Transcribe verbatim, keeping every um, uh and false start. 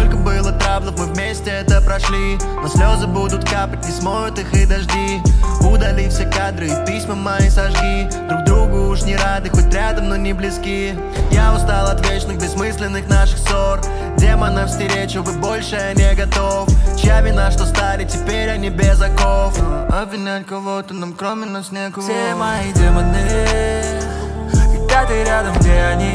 Сколько было траблов, мы вместе это прошли, но слезы будут капать, не смоют их и дожди. Удали все кадры и письма мои сожги. Друг другу уж не рады, хоть рядом, но не близки. Я устал от вечных бессмысленных наших ссор. Демонов стеречь, увы, больше я не готов. Чья вина, что стали теперь они без оков? Обвинять кого-то нам кроме нас некого. Все мои демоны, когда ты рядом, где они?